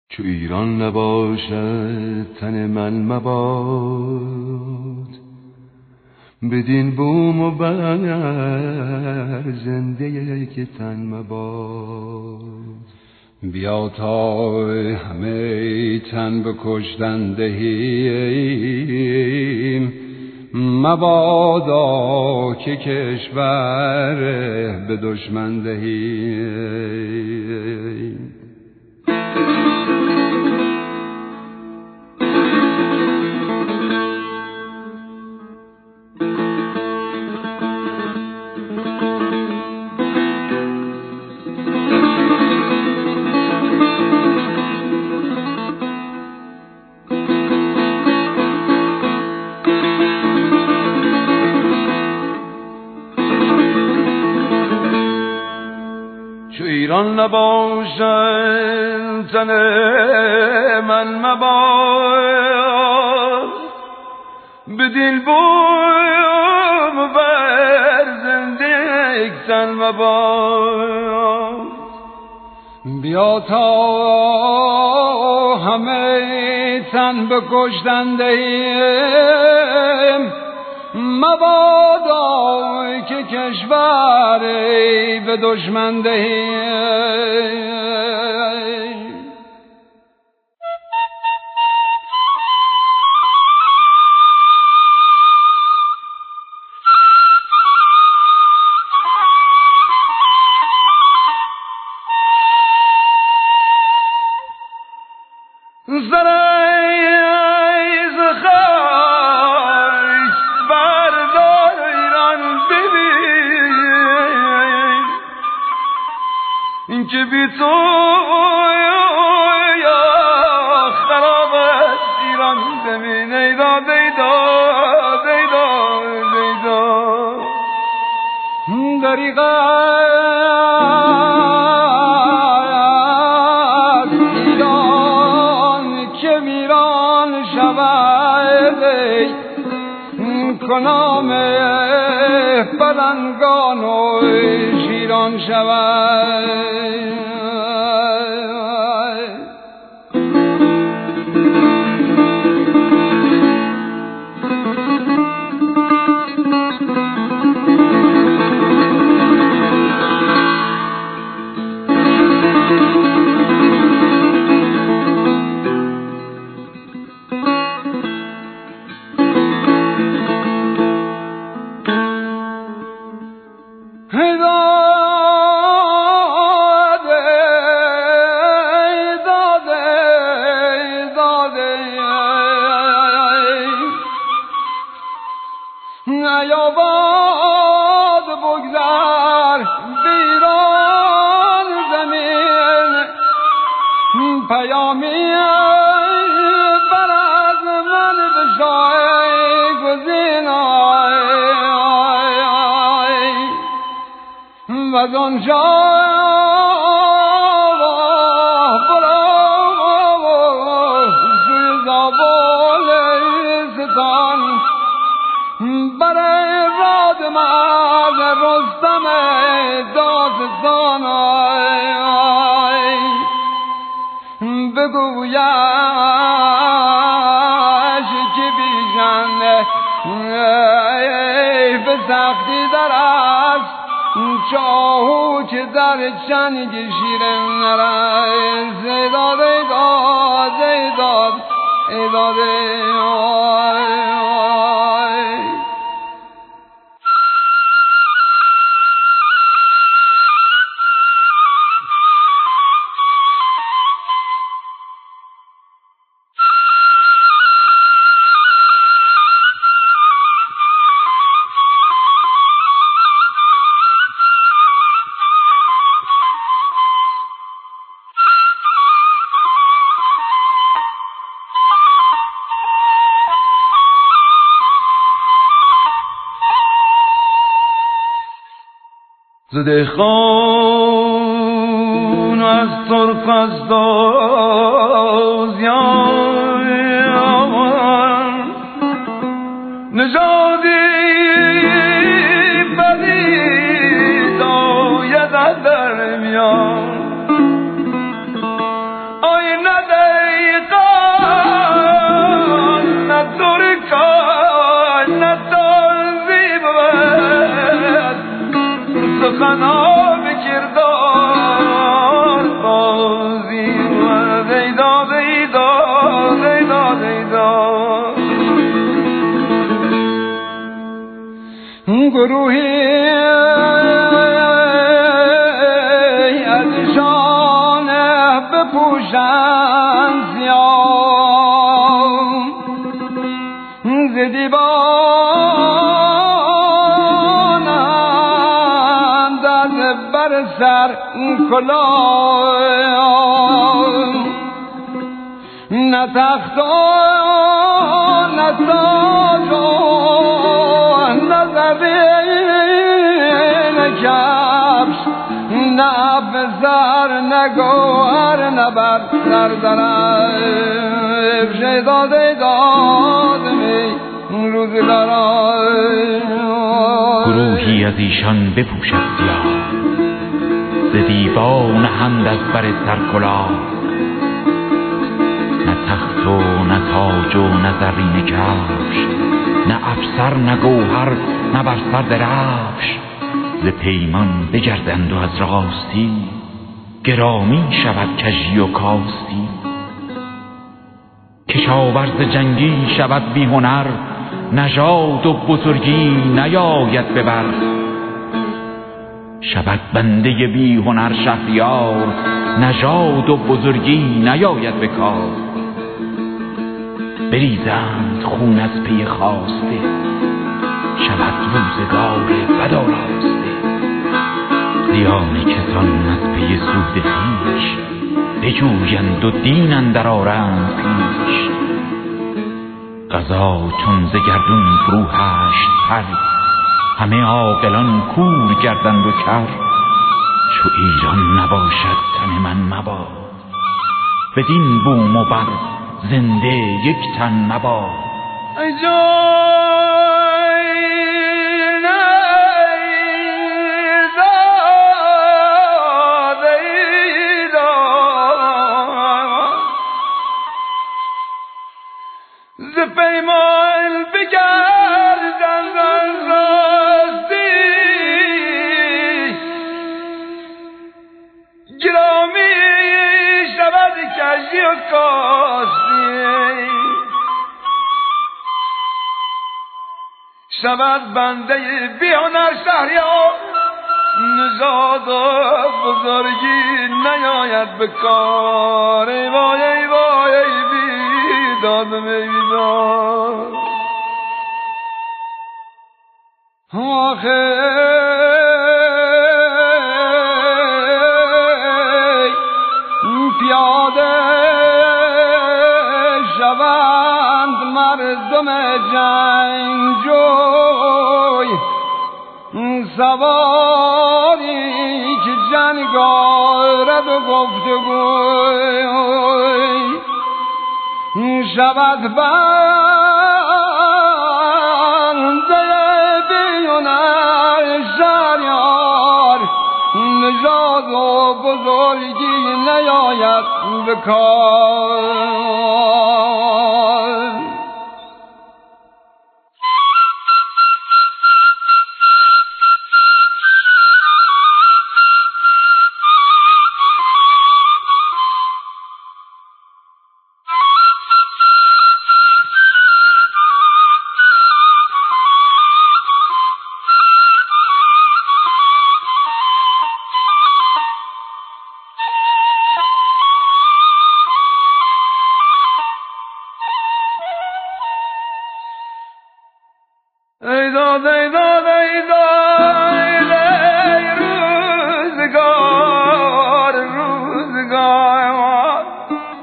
چو ایران نباشد تن من مباد، بدین بوم و بر زنده که تن مباد. بیا تا همه تن به کشتن دهیم، مبادا که کشور به دشمن دهیم. ایران نباشد تن من مباد، بدین بوم بر زنده یک تن مباد. بیا تا همه تن به کشتن دهیم، مبادا که کشور به دشمن دهیم. که بی تو یا خراب است ایران زمین. ایداد ایداد ایداد ایداد دریغ است ایران که ویران شود، کنام پلنگان و شیران شود. نیاباد بگذر بیران زمین، پیامی بر از من به شاه گزین. و از آنجا برو سوی زابل ستان، برای راد من رستم داستان. بگویش که بیژن به سختی در است، چاهو که در چنگ شیر نرست. ایداد ایداد ایداد ایداد زده خان از طرف از دازیان، نژادی بدید آید در میان. آینه گروهی ازشان بپوشند سیاه ز دیوانند از بر سر کلاه نه تخت و نه تاج و نه زرین کفش نه افسر نه گوهر نه بر سر درفش داده دادمی روزگاران گروهی از ایشان بپوشد سیاه ز دیوان هند از بر سر کلاه نه تخت و نه تاج و نه زرین کفش نه افسر نه گوهر نه بر سر درفش ز پیمان بگردند و از راستی گرامی شود کژی و کاستی کشاورز جنگی شود بی هنر نژاد و بزرگی نیاید ببر شود بنده بی هنر شهریار نژاد و بزرگی نیاید به کار بریزند خون از پی خواسته شود روزگار بد آراسته زیان کسان از پی سود خویش بجویند و دین اندر آرند پیش قضا چون ز گردون فرو هشت پر همه عاقلان کور گردند و کر چو ایران نباشد تن من مباد بدین بوم و بر زنده یک تن مباد ای جای نیزاد ایدان ز پیمان بگردند از راستی گرامی شود کژی و کاستی شود بنده بی هنر شهریار نژاد و بزرگی نیاید به کار ای وای ای وای ای بیداد بیداد آخه پیاده شوند مردم جنگجوی سواری که جنگ آرد و گفتگوی شود بنده بیونر شهریار نژاد و بزرگی نیاید به کار ای داد ای داد ای داد ای روزگار روزگار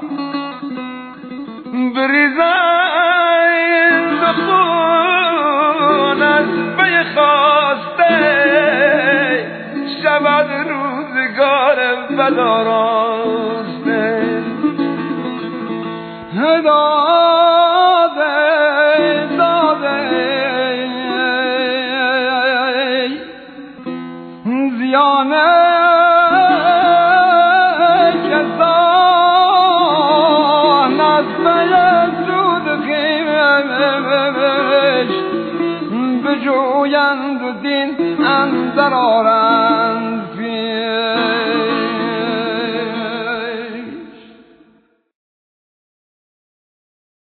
بریزند خون از پی خواسته شود روزگار بد آراسته ای داد ای داد زیان کسان از پی سود خویش بجویند و دین اندر آرند